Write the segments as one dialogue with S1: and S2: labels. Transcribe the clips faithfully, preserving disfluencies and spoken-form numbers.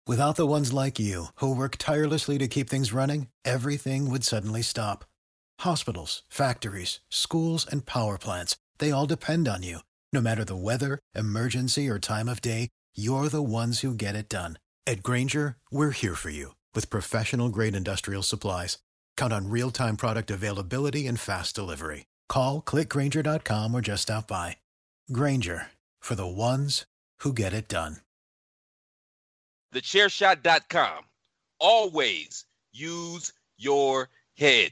S1: Without the ones like you, who work tirelessly to keep things running, everything would suddenly stop. Hospitals, factories, schools, and power plants, they all depend on you. No matter the weather, emergency, or time of day, you're the ones who get it done. At Grainger, we're here for you with professional-grade industrial supplies. Count on real-time product availability and fast delivery. Call, click Grainger dot com, or just stop by. Grainger, for the ones who get it done.
S2: the chair shot dot com. Always use your head.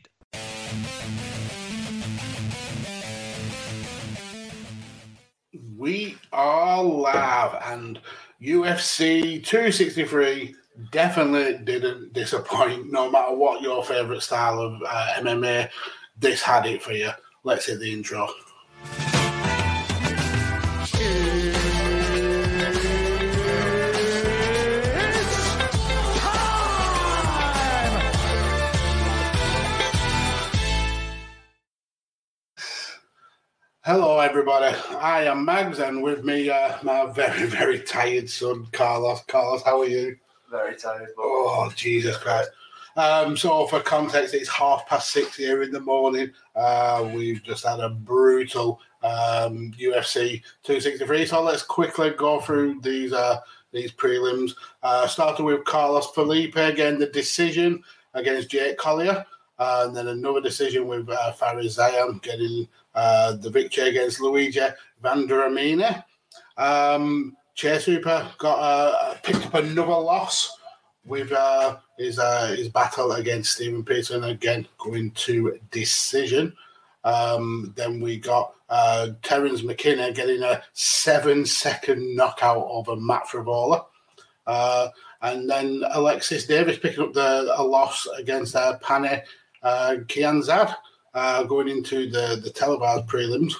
S3: We are live, and U F C two sixty-three definitely didn't disappoint. No matter what your favourite style of uh, M M A, this had it for you. Let's hit the intro. Hello, everybody. I am Mags, and with me, uh, my very, very tired son, Carlos. Carlos, how are you?
S4: Very tired. But...
S3: Oh, Jesus Christ. Um, so, for context, it's half past six here in the morning. Uh, we've just had a brutal um, U F C two sixty-three. So, let's quickly go through these uh, these prelims. Uh, starting with Carlos Felipe getting the decision against Jake Collier. Uh, and then another decision with uh, Faris Ziam getting uh, the victory against Luigi Vendramini. Um, Chase Hooper got uh, picked up another loss with uh, his uh, his battle against Stephen Peterson, again going to decision. Um, then we got uh, Terence McKenna getting a seven-second knockout over Matt Frivola. Uh, and then Alexis Davis picking up the a loss against uh, Pane uh, Kianzad, uh, going into the, the televised prelims.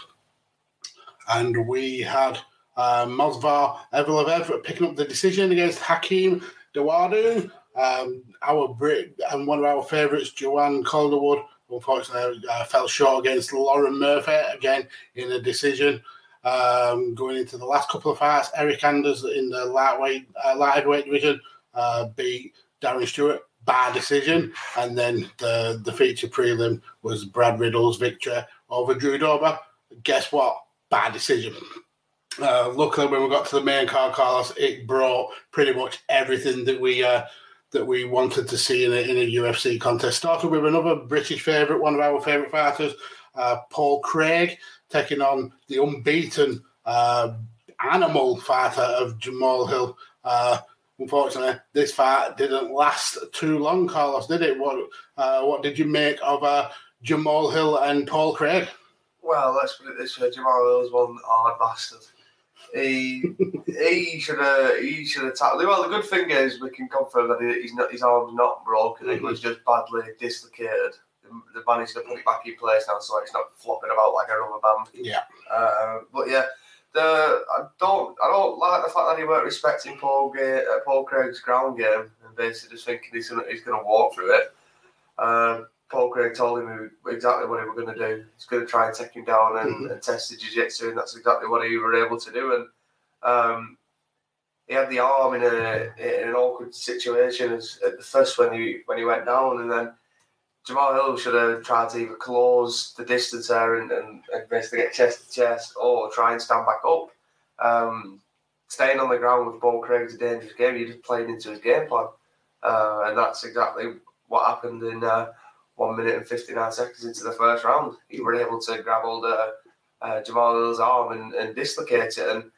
S3: And we had uh, Movsar Evloev picking up the decision against Hakeem Dawodu. Um, our Brit and one of our favourites, Joanne Calderwood, unfortunately uh, fell short against Lauren Murphy, again in a decision. Um, going into the last couple of fights, Eric Anders in the lightweight, uh, light heavyweight division uh, beat Darren Stewart by decision, and then the the feature prelim was Brad Riddle's victory over Drew Dober. Guess what? By decision. Uh, luckily, when we got to the main card, Carlos, it brought pretty much everything that we uh, that we wanted to see in a, in a U F C contest. Started with another British favourite, one of our favourite fighters, uh, Paul Craig, taking on the unbeaten uh, animal fighter of Jamal Hill. Uh, unfortunately, this fight didn't last too long, Carlos, did it? What uh, what did you make of uh, Jamal Hill and Paul Craig?
S4: Well, let's put it this way: Jamal Hill's one hard bastard. He he should have he should have tackled. Well, the good thing is we can confirm that he's not, his arm's not broken. Mm-hmm. It was just badly dislocated. They managed to put it back in place now, so it's not flopping about like a rubber band.
S3: Yeah.
S4: Uh, but yeah, the I don't I don't like the fact that he weren't respecting Paul Ga- uh, Paul Craig's ground game and basically just thinking he's gonna he's gonna walk through it. Uh, Paul Craig told him exactly what he was going to do. He's going to try and take him down and, mm-hmm. and test the jiu-jitsu, and that's exactly what he were able to do. And um, he had the arm in, a, in an awkward situation as, at the first when he when he went down, and then Jamal Hill should have tried to either close the distance there and, and, and basically get chest to chest, or try and stand back up. Um, staying on the ground with Paul Craig is a dangerous game. You're just playing into his game plan, uh, and that's exactly what happened in. Uh, One minute and fifty-nine seconds into the first round, he were able to grab hold of uh, Jamal Hill's arm and, and dislocate it. And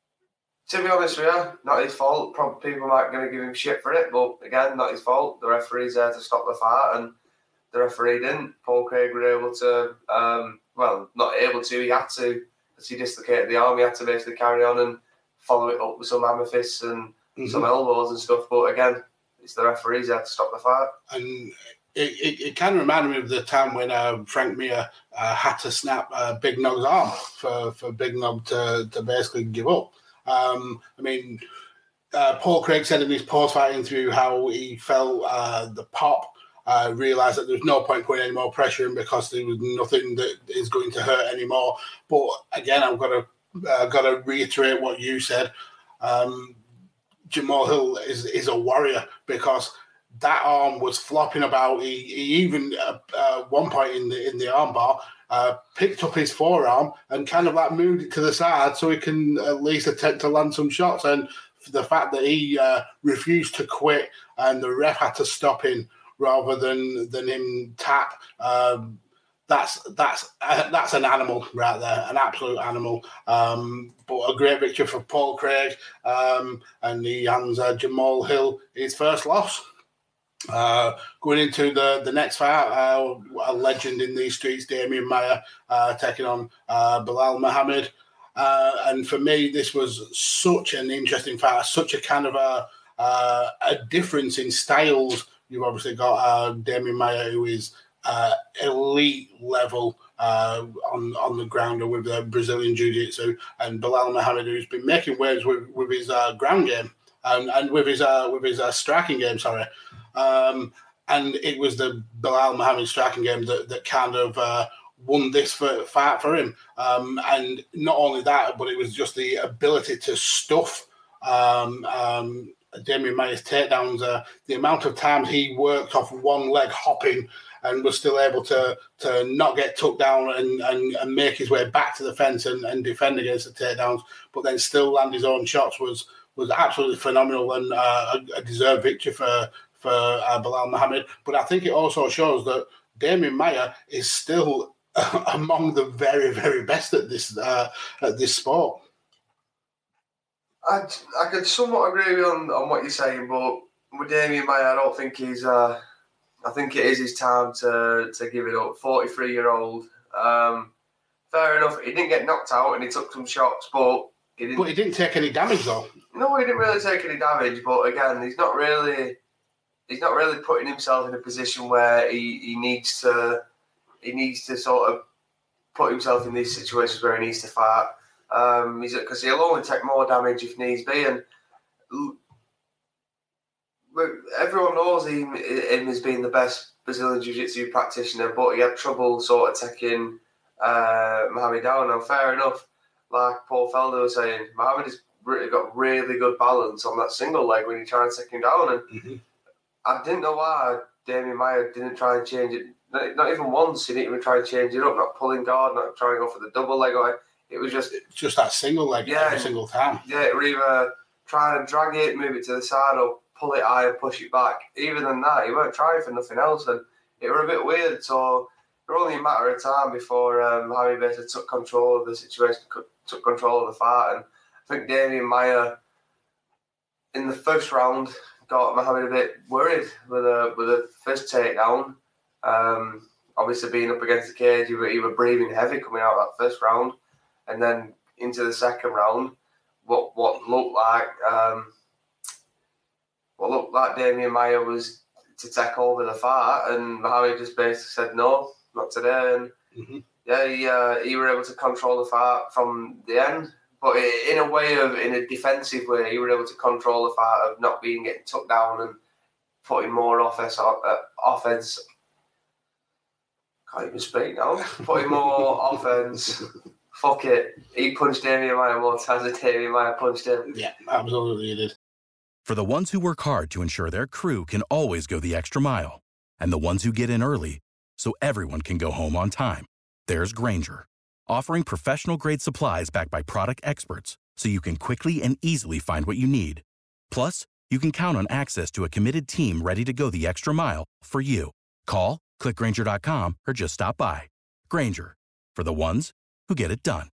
S4: to be honest with you, not his fault. Probably people might going to give him shit for it, but again, not his fault. The referee's there to stop the fight, and the referee didn't. Paul Craig were able to, um, well, not able to. He had to, because he dislocated the arm. He had to basically carry on and follow it up with some hammer fists and mm-hmm. some elbows and stuff. But again, it's the referee's there to stop the fight.
S3: And It, it, it kind of reminded me of the time when uh, Frank Mir uh, had to snap uh, Big Nog's arm for, for Big Nog to, to basically give up. Um, I mean, uh, Paul Craig said in his post-fight interview how he felt uh, the pop, uh, realised that there was no point putting any more pressure in because there was nothing that is going to hurt anymore. But again, I've got to, uh, got to reiterate what you said. Um, Jamal Hill is is a warrior, because that arm was flopping about. He, he even at uh, one point in the in the armbar uh, picked up his forearm and kind of like moved it to the side so he can at least attempt to land some shots. And the fact that he uh, refused to quit and the ref had to stop him rather than than him tap. Um, That's that's uh, that's an animal right there, an absolute animal. Um, but a great victory for Paul Craig, um, and he hands uh, Jamal Hill his first loss. Uh, going into the, the next fight, uh, a legend in these streets, Damian Maia, uh, taking on uh, Belal Muhammad. Uh, and for me, this was such an interesting fight, such a kind of a uh, a difference in styles. You've obviously got uh, Damian Maia, who is Uh, elite level uh, on on the ground with uh, Brazilian Jiu-Jitsu, and Belal Muhammad, who's been making waves with, with his uh, ground game and, and with his uh, with his uh, striking game. Sorry, um, and it was the Belal Muhammad striking game that, that kind of uh, won this for, fight for him. Um, and not only that, but it was just the ability to stuff um, um, Damian Maia's takedowns. Uh, the amount of times he worked off one leg hopping and was still able to to not get took down and, and, and make his way back to the fence and, and defend against the takedowns, but then still land his own shots was was absolutely phenomenal, and uh, a, a deserved victory for for uh, Belal Muhammad. But I think it also shows that Damian Maia is still uh, among the very, very best at this uh, at this sport.
S4: I I could somewhat agree with on, on what you're saying, but with Damian Maia, I don't think he's. Uh, I think it is his time to to give it up. forty-three-year-old. Um, fair enough. He didn't get knocked out and he took some shots, but he didn't.
S3: But he didn't take any damage, though.
S4: No, he didn't really take any damage. But again, he's not really. He's not really putting himself in a position where he, he needs to. He needs to sort of put himself in these situations where he needs to fight. Um, he's because he'll only take more damage if needs be, and everyone knows him, him as being the best Brazilian Jiu-Jitsu practitioner, but he had trouble sort of taking uh, Muhammad down. Now, fair enough, like Paul Felder was saying, Muhammad has really got really good balance on that single leg when he tried to take him down, and mm-hmm. I didn't know why Damian Maia didn't try and change it. Not, not even once, he didn't even try and change it up, not pulling guard, not trying to go for the double leg. It was just...
S3: Just that single leg yeah, every single time.
S4: Yeah, it would either try and drag it, move it to the side, or pull it high and push it back. Even than that, he weren't trying for nothing else, and it were a bit weird. So it was only a matter of time before um, Harry basically took control of the situation, took control of the fight, and I think Damian Maia in the first round got Muhammad a bit worried with a with a first takedown. Um, obviously, being up against the cage, he was, he was breathing heavy coming out of that first round, and then into the second round, what what looked like. Um, What looked like Damian Maia was to take over the fight, and Muhammad just basically said, no, not today. And mm-hmm. yeah, he, uh, he were able to control the fight from the end, but in a way of, in a defensive way, he were able to control the fight of not being getting took down and putting more offense, uh, offense. Can't even speak now. Putting more offense. Fuck it. He punched Damian Maia more times than Damian Maia punched him.
S3: Yeah, absolutely he did.
S5: For the ones who work hard to ensure their crew can always go the extra mile, and the ones who get in early so everyone can go home on time, there's Grainger, offering professional-grade supplies backed by product experts so you can quickly and easily find what you need. Plus, you can count on access to a committed team ready to go the extra mile for you. Call, click Grainger dot com, or just stop by. Grainger, for the ones who get it done.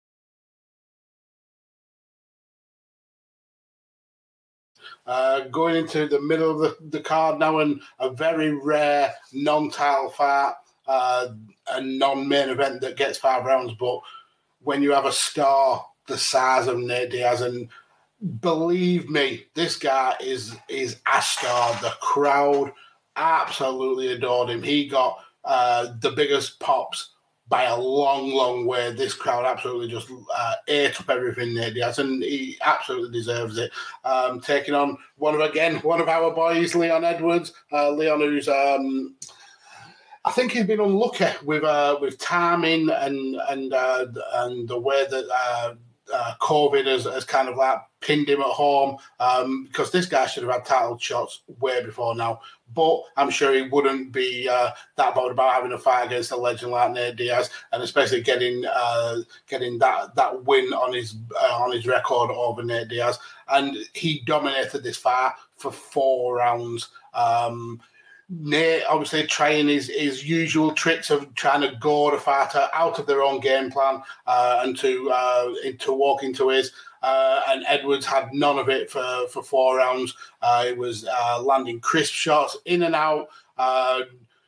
S3: Uh, going into the middle of the, the card now, and a very rare non-title fight, uh, a non-main event that gets five rounds. But when you have a star the size of Nate Diaz, and believe me, this guy is is a star. The crowd absolutely adored him. He got uh, the biggest pops by a long, long way. This crowd absolutely just uh, ate up everything Nate Diaz, and he absolutely deserves it. Um, taking on one of, again, one of our boys, Leon Edwards. Uh, Leon, who's, um, I think he's been unlucky with uh, with timing and and uh, and the way that uh, uh, COVID has, has kind of like pinned him at home, um, because this guy should have had title shots way before now. But I'm sure he wouldn't be uh, that bothered about having a fight against a legend like Nate Diaz, and especially getting uh, getting that, that win on his uh, on his record over Nate Diaz. And he dominated this fight for four rounds. Um, Nate obviously trying his, his usual tricks of trying to gore the fighter out of their own game plan uh, and to uh, into walk into his. Uh, and Edwards had none of it for, for four rounds. Uh, it was uh, landing crisp shots in and out. Uh,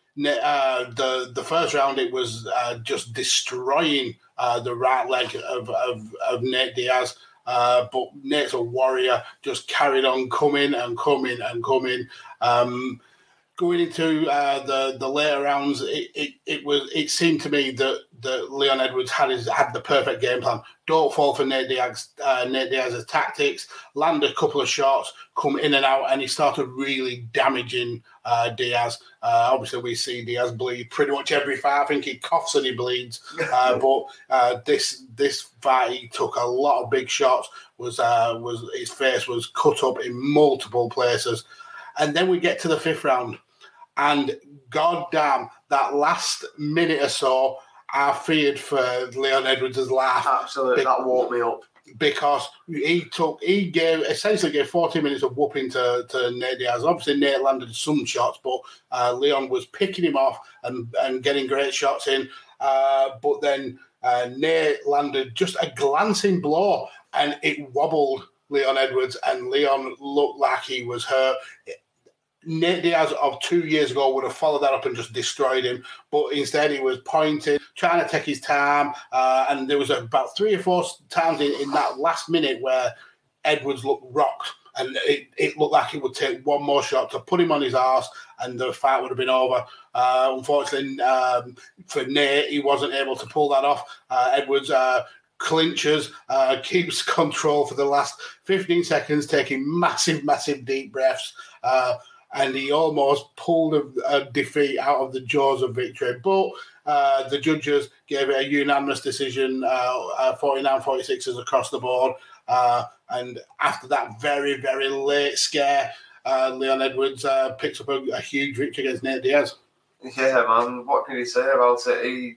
S3: uh, the the first round, it was uh, just destroying uh, the right leg of, of, of Nate Diaz. Uh, but Nate's a warrior, just carried on coming and coming and coming. Um, Going into uh, the the later rounds, it, it, it was it seemed to me that, that Leon Edwards had his had the perfect game plan. Don't fall for Nate Diaz, uh, Nate Diaz's tactics. Land a couple of shots, come in and out, and he started really damaging uh, Diaz. Uh, obviously, we see Diaz bleed pretty much every fight. I think he coughs and he bleeds. Uh, but uh, this this fight, he took a lot of big shots. Was uh, was his face was cut up in multiple places, and then we get to the fifth round. And goddamn, that last minute or so, I feared for Leon Edwards' life.
S4: Absolutely, that woke me up.
S3: Because he took, he gave, essentially gave forty minutes of whooping to, to Nate Diaz. Obviously, Nate landed some shots, but uh, Leon was picking him off and, and getting great shots in. Uh, but then uh, Nate landed just a glancing blow, and it wobbled Leon Edwards, and Leon looked like he was hurt. Nate Diaz of two years ago would have followed that up and just destroyed him, but instead he was pointing, trying to take his time, uh, and there was about three or four times in, in that last minute where Edwards looked rocked, and it, it looked like it would take one more shot to put him on his arse, and the fight would have been over. Uh, unfortunately, um, for Nate, he wasn't able to pull that off. Uh, Edwards uh, clinches, uh, keeps control for the last fifteen seconds, taking massive, massive deep breaths, uh, and he almost pulled a, a defeat out of the jaws of victory. But uh, the judges gave it a unanimous decision, uh, uh, forty-nine forty-sixes across the board. Uh, and after that very, very late scare, uh, Leon Edwards uh, picks up a, a huge victory against Nate Diaz.
S4: Yeah, man. What can you say about it? He,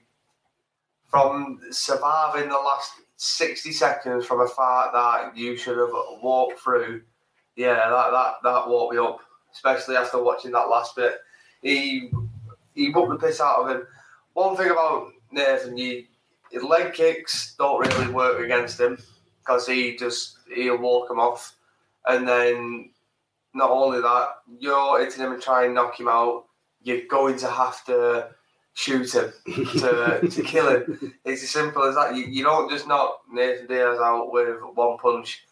S4: from surviving the last sixty seconds from a fight that you should have walked through, yeah, that that, that woke me up. Especially after watching that last bit. He he whooped the piss out of him. One thing about Nathan, you, his leg kicks don't really work against him because he just, he'll walk him off. And then not only that, you're hitting him and trying to knock him out, you're going to have to shoot him to, to kill him. It's as simple as that. You, you don't just knock Nathan Diaz out with one punch.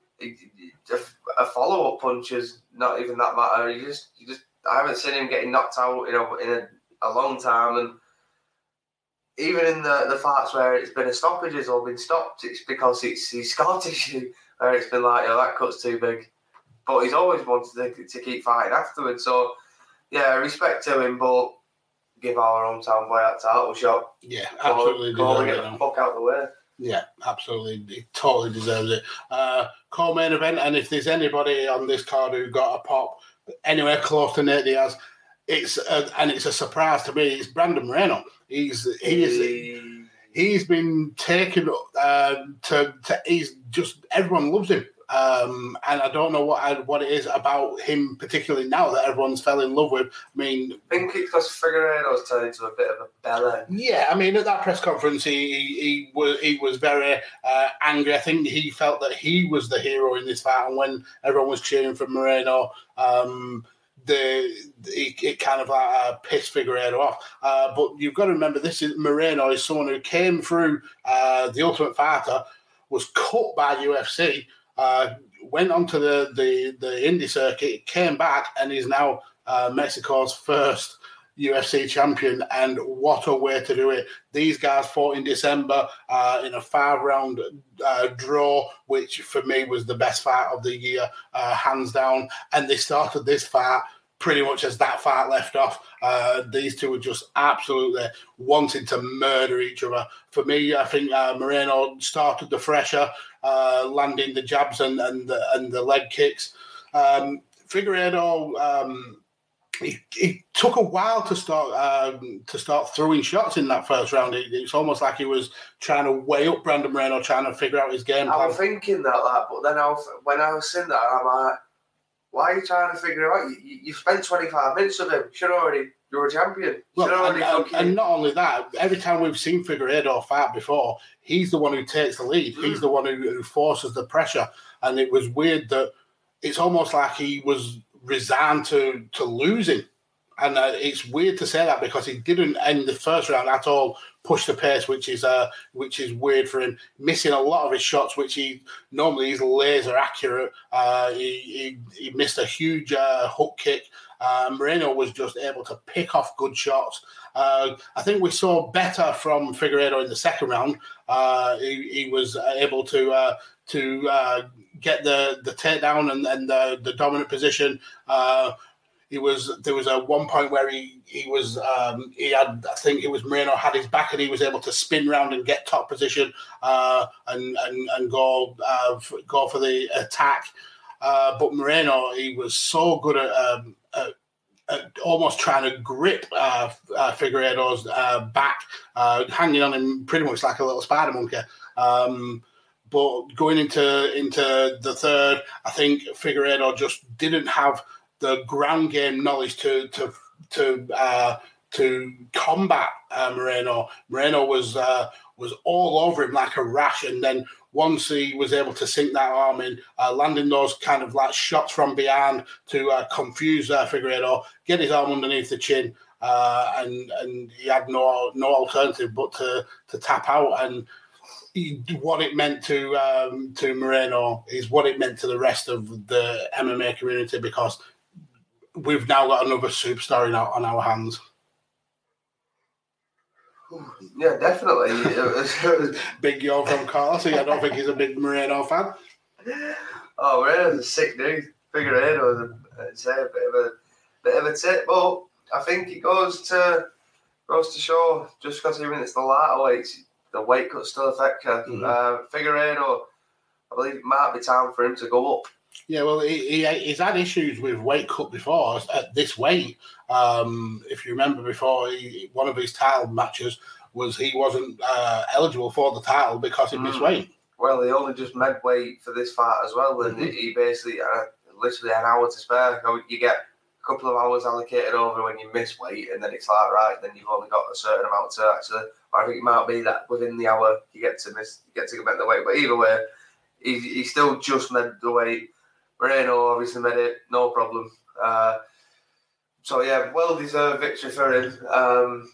S4: A follow-up punch is not even that matter. You just, you just, I haven't seen him getting knocked out in a in a, a long time, and even in the, the fights where it's been a stoppages or been stopped, it's because it's his scar tissue where it's been like, oh, that cut's too big. But he's always wanted to, to keep fighting afterwards. So yeah, respect to him, but give our hometown boy that title shot.
S3: Yeah, absolutely.
S4: Call, get the fuck out of the way.
S3: Yeah, absolutely. He totally deserves it. Uh, co-main event, and if there's anybody on this card who got a pop anywhere close to Nate Diaz, it's a, and it's a surprise to me. It's Brandon Moreno. He's he's he's been taken uh, to, to. He's just everyone loves him. Um, and I don't know what I, what it is about him, particularly now that everyone's fell in love with. I mean,
S4: I think it's because Figueiredo's turned into a bit of a bellend.
S3: Yeah, I mean, at that press conference, he he, he was he was very uh, angry. I think he felt that he was the hero in this fight, and when everyone was cheering for Moreno, um, the it, it kind of like uh, pissed Figueiredo off. Uh, but you've got to remember, this is Moreno is someone who came through uh, the Ultimate Fighter, was cut by U F C. Uh, went onto the, the, the indie circuit, came back, and is now uh, Mexico's first U F C champion. And what a way to do it. These guys fought in December uh, in a five-round uh, draw, which for me was the best fight of the year, uh, hands down. And they started this fight pretty much as that fight left off. Uh, these two were just absolutely wanting to murder each other. For me, I think uh, Moreno started the fresher, uh, landing the jabs and, and, the, and the leg kicks. Um, Figueiredo, um, he, he took a while to start um, to start throwing shots in that first round. It, it's almost like he was trying to weigh up Brandon Moreno, trying to figure out his game plan.
S4: I was thinking that, that but then I was, when I was seeing that, I'm like, why are you trying to figure it out? You, you spent twenty-five minutes with him. You should already, you're a champion.
S3: Well, and, and, and not only that, every time we've seen Figueiredo fight before, he's the one who takes the lead. Mm. He's the one who, who forces the pressure. And it was weird that it's almost like he was resigned to, to losing. And uh, it's weird to say that because he didn't end the first round at all, push the pace, which is uh, which is weird for him. Missing a lot of his shots, which he normally is laser accurate. Uh, he, he he missed a huge uh, hook kick. Uh, Moreno was just able to pick off good shots. Uh, I think we saw better from Figueiredo in the second round. Uh, he, he was able to uh, to uh, get the the takedown and, and the, the dominant position. Uh, He was there was a one point where he he was um, he had I think it was Moreno had his back and he was able to spin round and get top position uh, and and and go uh, f- go for the attack. Uh, but Moreno, he was so good at, um, at, at almost trying to grip uh, uh, Figueiredo's uh, back, uh, hanging on him pretty much like a little spider monkey. Um, but going into into the third, I think Figueiredo just didn't have the ground game knowledge to to to uh, to combat uh, Moreno. Moreno was uh, was all over him like a rash, and then once he was able to sink that arm in, uh, landing those kind of like shots from behind to uh, confuse uh, Figueiredo, get his arm underneath the chin, uh, and and he had no no alternative but to to tap out. And he, what it meant to um, to Moreno is what it meant to the rest of the M M A community, because we've now got another superstar in our, on our hands.
S4: Yeah, definitely.
S3: Big Yo from Carlos. I don't think he's a big Moreno fan.
S4: Oh, Moreno's a sick dude. Figueiredo is a, it's a bit of a bit of a tip, but I think it goes to goes to show just because even it's the lighter weights, the weight cut still affect you. Mm-hmm. Uh, Figueiredo, I believe it might be time for him to go up.
S3: Yeah, well, he, he he's had issues with weight cut before at this weight. Um, if you remember before, he, one of his title matches was he wasn't uh, eligible for the title because he mm. missed weight.
S4: Well, he only just made weight for this fight as well, and mm-hmm. he basically uh, literally an hour to spare. You get a couple of hours allocated over when you miss weight, and then it's like, right, then you've only got a certain amount to actually. I think it might be that within the hour you get to miss, you get to make the weight, but either way, he, he still just made the weight. Moreno obviously made it, no problem. Uh, so, yeah, well-deserved victory for him. Um,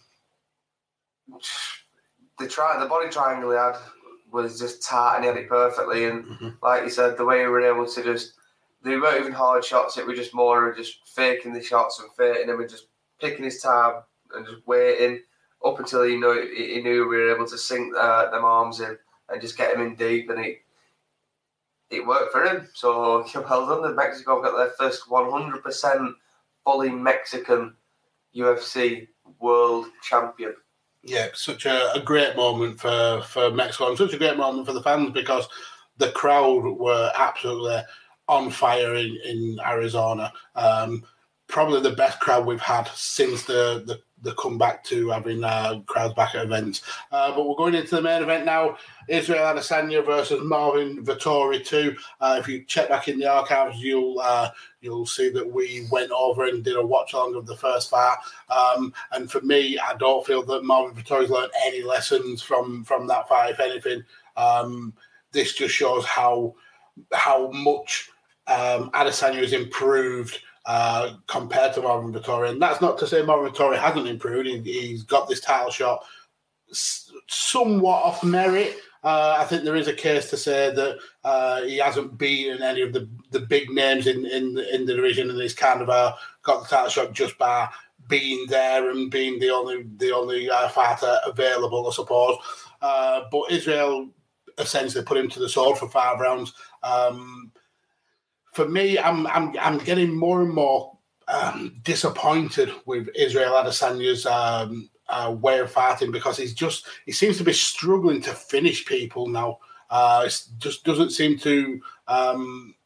S4: the tri- the body triangle he had was just tight and he had it perfectly. And mm-hmm. like you said, the way we were able to just... They weren't even hard shots. It was just more of just faking the shots and faking them and just picking his time and just waiting up until he knew, he knew we were able to sink uh, them arms in and just get him in deep. And he... It worked for him, so well done. The Mexico got their first one hundred percent fully Mexican U F C world champion.
S3: Yeah, such a, a great moment for, for Mexico and such a great moment for the fans because the crowd were absolutely on fire in, in Arizona. Um, probably the best crowd we've had since the, the, the comeback to having uh, crowds back at events. Uh, but we're going into the main event now. Israel Adesanya versus Marvin Vettori two. Uh, if you check back in the archives, you'll uh, you'll see that we went over and did a watch along of the first fight. Um, and for me, I don't feel that Marvin Vettori's learned any lessons from from that fight. If anything, um, this just shows how how much um, Adesanya has improved uh, compared to Marvin Vettori. And that's not to say Marvin Vettori hasn't improved. He, he's got this title shot somewhat off merit. Uh, I think there is a case to say that uh, he hasn't beaten any of the, the big names in, in, the, in the division, and he's kind of uh, got the title shot just by being there and being the only the only uh, fighter available, I suppose. Uh, but Israel essentially put him to the sword for five rounds. Um, for me, I'm I'm I'm getting more and more um, disappointed with Israel Adesanya's um, uh, way of fighting because he's just he seems to be struggling to finish people now. Uh, it just doesn't seem to. Um,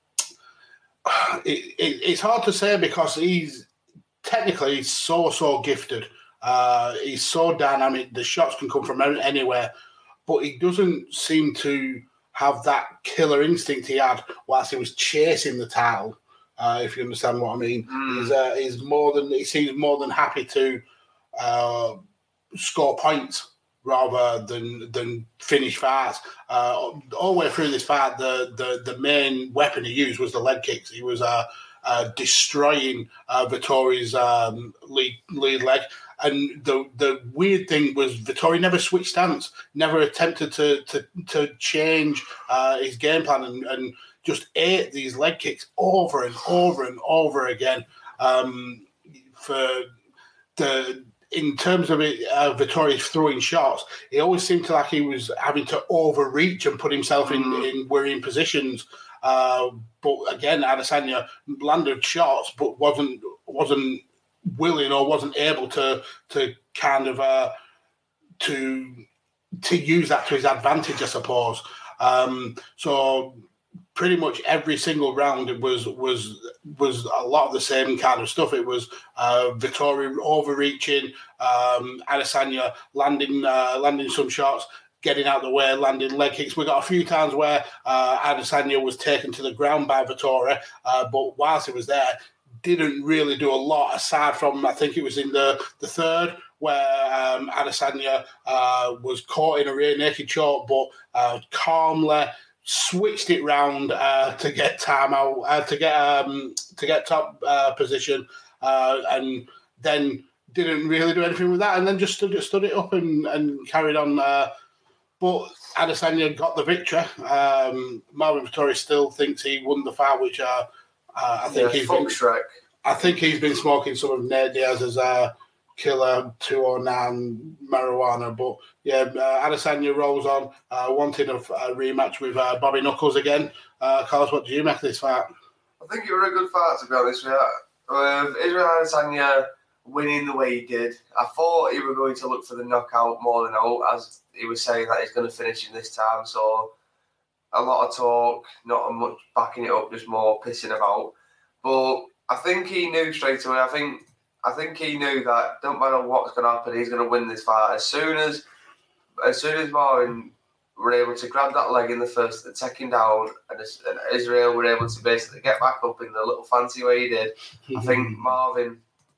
S3: it, it, it's hard to say because he's technically he's so so gifted. Uh, he's so dynamic. The shots can come from anywhere, but he doesn't seem to have that killer instinct he had whilst he was chasing the title. Uh, if you understand what I mean, mm. he's, uh, he's more than he seems more than happy to uh, score points rather than than finish fights. Uh, all the way through this fight, the, the the main weapon he used was the leg kicks. He was uh, uh, destroying uh, Vettori's um, lead lead leg. And the the weird thing was Vettori never switched stance, never attempted to to to change uh, his game plan, and, and just ate these leg kicks over and over and over again. Um, for the in terms of it, uh, Vettori throwing shots, he always seemed to like he was having to overreach and put himself in, in worrying positions. Uh, but again, Adesanya landed shots, but wasn't wasn't. willing or wasn't able to to kind of uh, to to use that to his advantage, I suppose. Um, so pretty much every single round it was was was a lot of the same kind of stuff. It was uh, Vettori overreaching, um, Adesanya landing uh, landing some shots, getting out the way, landing leg kicks. We got a few times where uh, Adesanya was taken to the ground by Vettori, uh, but whilst he was there, didn't really do a lot aside from, I think it was in the, the third, where um, Adesanya uh, was caught in a rear naked choke, but uh, calmly switched it round uh, to get time out, uh, to get um, to get top uh, position, uh, and then didn't really do anything with that, and then just stood, stood it up and, and carried on. Uh, but Adesanya got the victory. Um, Marvin Vettori still thinks he won the fight, which uh, Uh, I think
S4: yeah,
S3: he's been,
S4: Shrek.
S3: I think he's been smoking some of Nate Diaz's uh, killer two oh nine marijuana. But yeah, uh, Adesanya rolls on, uh, wanting a, a rematch with uh, Bobby Knuckles again. Uh, Carlos, what do you make of this fight?
S4: I think it was a good fight, to be honest with you. With Israel Adesanya winning the way he did, I thought he was going to look for the knockout more than out, as he was saying that he's going to finish in this time. So a lot of talk, not much backing it up, just more pissing about. But I think he knew straight away. I think I think he knew that don't matter what's going to happen, he's going to win this fight. As soon as as soon as Marvin were able to grab that leg in the first, and take him down, and, and Israel were able to basically get back up in the little fancy way he did, I think Marvin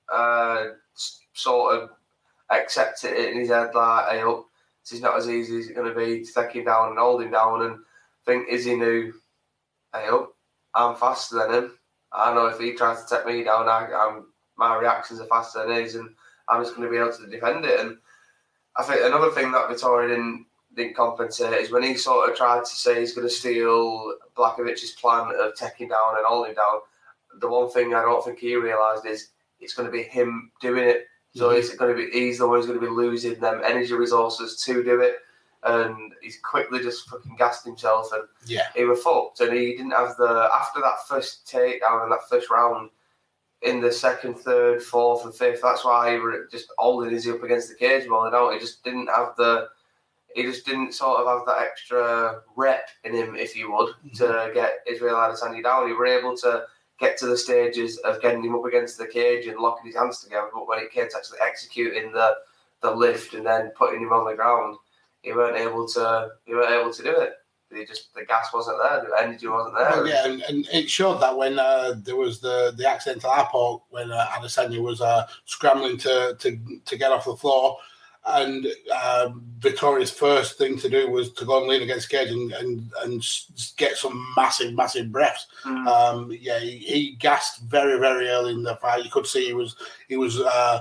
S4: uh, sort of accepted it in his head, like, hey, up, this is not as easy as it's going to be to take him down and hold him down. And I think Izzy knew, hey, up, I'm faster than him. I know if he tries to take me down, I, I'm, my reactions are faster than his, and I'm just going to be able to defend it. And I think another thing that Vettori didn't, didn't compensate is when he sort of tried to say he's going to steal Blachowicz' plan of taking down and holding down, the one thing I don't think he realised is it's going to be him doing it. So mm-hmm. it's going to be he's the one who's going to be losing them energy resources to do it. And he's quickly just fucking gassed himself, and
S3: yeah.
S4: he was fucked. And he didn't have the after that first takedown and that first round, in the second, third, fourth, and fifth. That's why he was just holding Izzy up against the cage more than out. He just didn't have the, he just didn't sort of have that extra rep in him, if you would, mm-hmm. to get Israel Adesanya down. He were able to get to the stages of getting him up against the cage and locking his hands together. But when it came to actually executing the the lift and then putting him on the ground, he weren't able to. He weren't able to do it. He just the gas wasn't there. The energy wasn't there.
S3: Well, yeah, and, and it showed that when uh, there was the, the accidental airport when uh, Adesanya was uh, scrambling to, to to get off the floor, and uh, Vettori's first thing to do was to go and lean against Cage and and, and get some massive massive breaths. Mm. Um, yeah, he, he gasped very very early in the fight. You could see he was he was. Uh,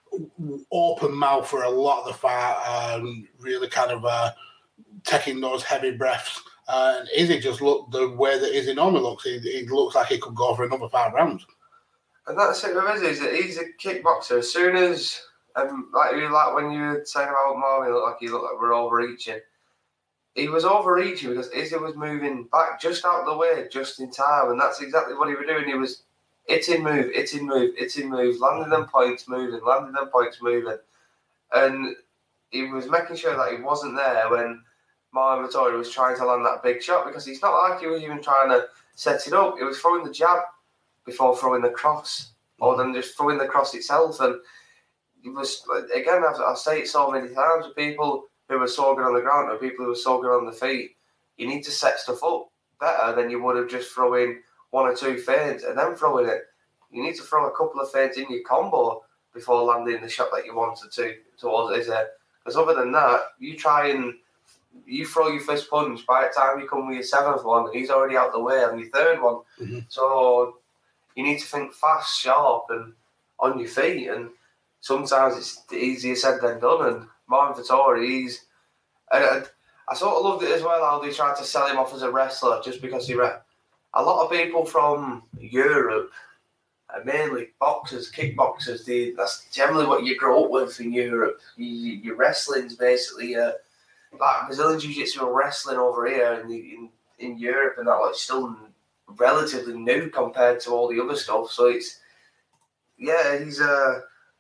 S3: open mouth for a lot of the fight, um, really kind of uh, taking those heavy breaths. Uh, and Izzy just looked the way that Izzy normally looks. He, he looks like he could go for another five rounds.
S4: And that's it with Izzy, is that he's a kickboxer. As soon as, um, like you like when you were saying about Marvin, looked like he looked like we're overreaching. He was overreaching because Izzy was moving back just out of the way, just in time, and that's exactly what he was doing. He was hitting move, hitting move, hitting move, landing them points, moving, landing them points, moving. And he was making sure that he wasn't there when Marvin Vettori was trying to land that big shot, because it's not like he was even trying to set it up. He was throwing the jab before throwing the cross, or then just throwing the cross itself. And it was, again, I've, I've said it so many times, with people who are so good on the ground or people who are so good on the feet, you need to set stuff up better than you would have just throwing one or two feints and then throwing it. You need to throw a couple of feints in your combo before landing the shot that you wanted to towards his head. Because other than that, you try and you throw your first punch, by the time you come with your seventh one, he's already out the way on your third one. Mm-hmm. So you need to think fast, sharp, and on your feet. And sometimes it's easier said than done. And Marvin Vettori, he's... I, I sort of loved it as well, how they tried to sell him off as a wrestler just because he... Re- a lot of people from Europe, mainly boxers, kickboxers, they, that's generally what you grow up with in Europe. You, your wrestling's basically... Uh, like Brazilian Jiu-Jitsu are wrestling over here in, the, in in Europe, and that like still relatively new compared to all the other stuff. So it's yeah, he's uh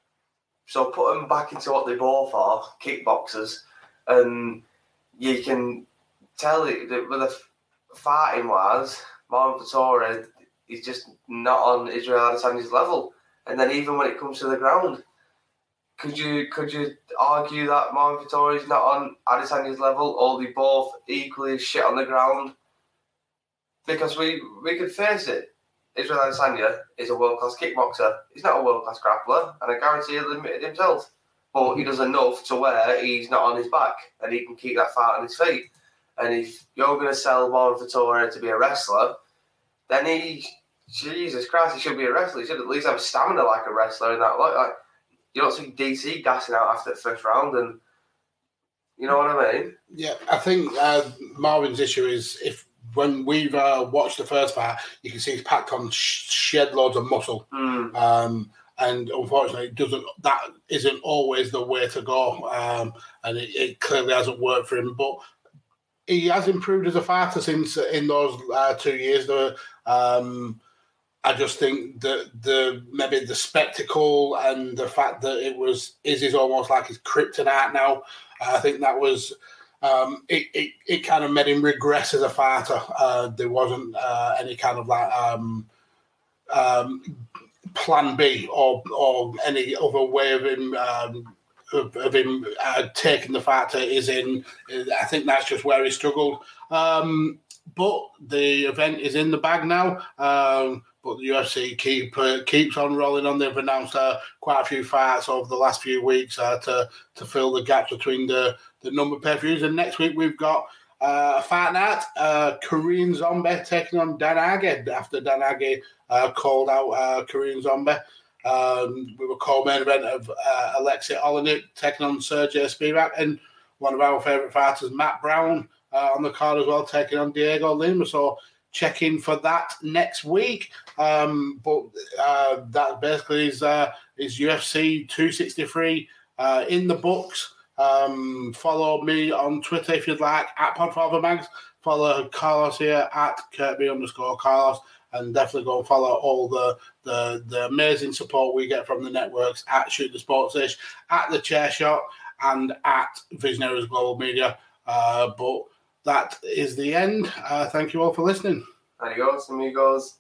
S4: so put them back into what they both are, kickboxers, and you can tell it that with the fighting wise, Marvin Vettori is just not on Israel Adesanya's level. And then even when it comes to the ground, Could you could you argue that Marvin Vettori is not on Adesanya's level, or they both equally shit on the ground? Because we, we could face it. Israel Adesanya is a world-class kickboxer. He's not a world-class grappler, and I guarantee he'll admit it himself. But he does enough to where he's not on his back, and he can keep that fight on his feet. And if you're going to sell Marvin Vettori to be a wrestler, then he, Jesus Christ, he should be a wrestler. He should at least have stamina like a wrestler in that. Like, like you don't see D C gassing out after the first round, and you know what I mean?
S3: Yeah, I think uh, Marvin's issue is if when we've uh, watched the first fight, you can see he's packed on sh- shed loads of muscle,
S4: mm.
S3: um, and unfortunately, it doesn't. That isn't always the way to go, um, and it, it clearly hasn't worked for him. But he has improved as a fighter since in those uh, two years. The um, I just think that the maybe the spectacle and the fact that it was Izzy's almost like his kryptonite now. I think that was um, it, it. It kind of made him regress as a fighter. Uh, there wasn't uh, any kind of like um, um, plan B or or any other way of him um, of, of him uh, taking the fight to Izzy. In. I think that's just where he struggled. Um, but the event is in the bag now. Um, But the U F C keep uh, keeps on rolling on. They've announced uh, quite a few fights over the last few weeks uh, to to fill the gaps between the, the number of pay-per-views. And next week we've got uh, a fight night, uh, Korean Zombie taking on Dan Ige after Dan Ige uh, called out uh, Korean Zombie. Um, we were co-main event of uh, Alexei Olenek taking on Sergey Spivak, and one of our favourite fighters, Matt Brown, uh, on the card as well, taking on Diego Lima. So check in for that next week. Um, but uh, that basically is, uh, is U F C two sixty-three uh, in the books. Um, follow me on Twitter if you'd like, at PodFatherMags. Follow Carlos here at Kirby underscore Carlos. And definitely go and follow all the, the, the amazing support we get from the networks at Shoot the Sports-ish, at The Chair Shot, and at Visionaries Global Media. Uh, but that is the end. Uh, thank you all for listening.
S4: Adios, amigos.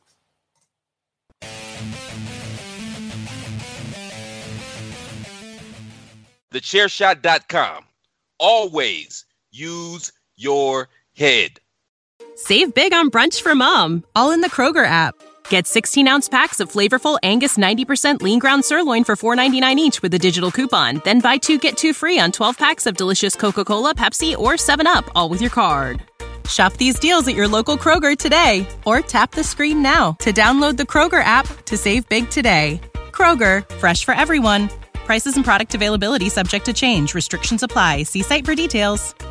S2: the chair shot dot com. Always use your head.
S6: Save big on brunch for mom, all in the Kroger app. Get sixteen-ounce packs of flavorful Angus ninety percent lean ground sirloin for four ninety-nine each with a digital coupon. Then buy two, get two free on twelve packs of delicious Coca-Cola, Pepsi, or seven up, all with your card. Shop these deals at your local Kroger today, or tap the screen now to download the Kroger app to save big today. Kroger, fresh for everyone. Prices and product availability subject to change. Restrictions apply. See site for details.